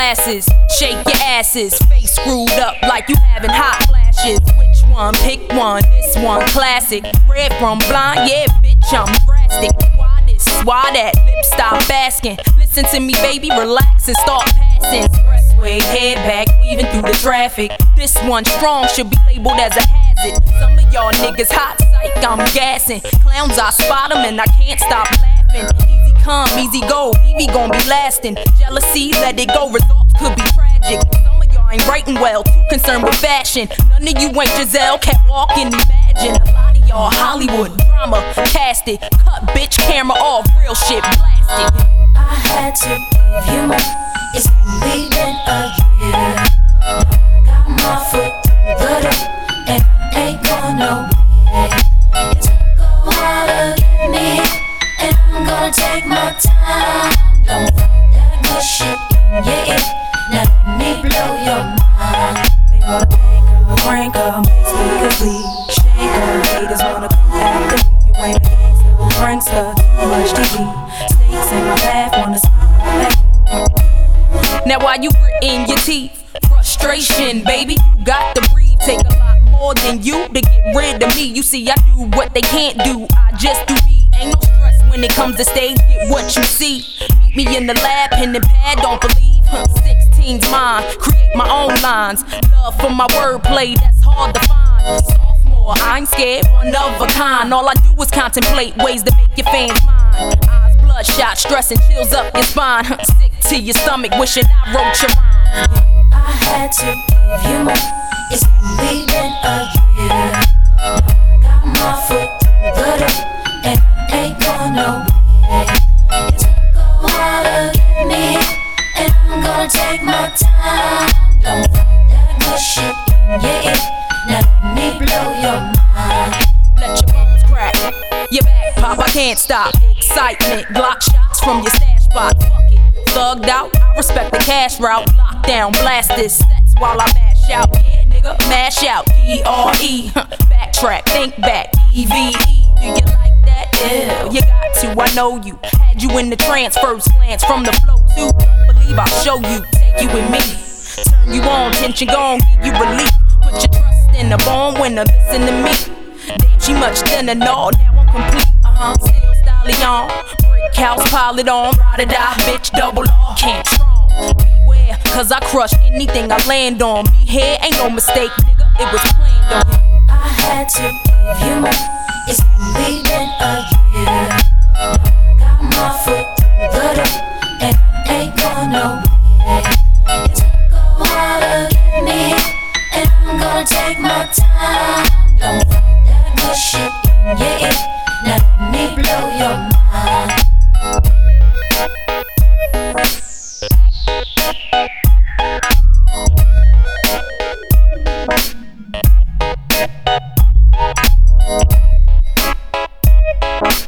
glasses, shake your asses, face screwed up like you having hot flashes. Which one? Pick one. This one classic. Red from blind, yeah, bitch, I'm drastic. Why this? Why that? Lips stop asking. Listen to me, baby, relax and start passing. Expressway, head back, weaving through the traffic. This one strong should be labeled as a hazard. Some of y'all niggas hot psych, I'm gassing. Clowns, I spot them and I can't stop laughing. Easy come, easy go, Evie gon' be lasting. Jealousy, let it go, results could be tragic. Some of y'all ain't writing well, too concerned with fashion. None of you ain't Giselle, can't walk and imagine. A lot of y'all Hollywood drama, cast it. Cut bitch camera off, real shit blasted. I had to give you more. It's only been a year. Got my foot through the door, and I ain't going nowhere. It took a while to get me, and I'm gonna take my time. Don't fight that good shit in your ear. Now let me blow your mind. They wanna make a prank up, basically shake her. Haters wanna come after me. You ain't a gangster, prankster, too much TV. Snakes in my path, wanna smile at me. Now why you gritting your teeth? Frustration, baby, you got to breathe. Take a lot more than you to get rid of me. You see, I do what they can't do, I just do me. Ain't no stress when it comes to stage, get what you see. Meet me in the lab, pen and pad, don't believe. 16's mine, create my own lines. Love for my wordplay, that's hard to find. Sophomore, I ain't scared, one of a kind. All I do is contemplate ways to make your fans mine. Eyes bloodshot, stress and chills up your spine. Sick to your stomach, wishing I wrote your rhyme. I had to give you more. It's only been a year. Got my foot through the door, and I ain't going nowhere. It took a while to get me, and I'm gonna take my time. Don't fight that good shit in your ear. Now let me blow your mind. Let your bones crack, your back pop, I can't stop. Excitement, Glock shots from your stash spot. Fuck it, thugged out, I respect the cash route. Lockdown, blast this sets while I mash out. Yeah, nigga, mash out. D-R-E, backtrack, think back. E-V-E, do you like that? Yeah, you got to, I know you. Had you in the trance, first glance from the flow too. Believe I'll show you, take you with me. Turn you on, tension gone, give you relief. Put your trust in the born winner, listen to me. Damn, she much thinner, no, now I'm complete. Still stallion, brick house, pile it on. Ride or die, bitch, double R, can't strong. Beware, cause I crush anything I land on. Me here ain't no mistake, nigga, it was planned on. I had to give you more. It's only been a year. Got my foot through the door, and I ain't going nowhere. It took a while to get me, and I'm gonna take my time. Don't fight that good shit in your ear. Now let me blow your mind.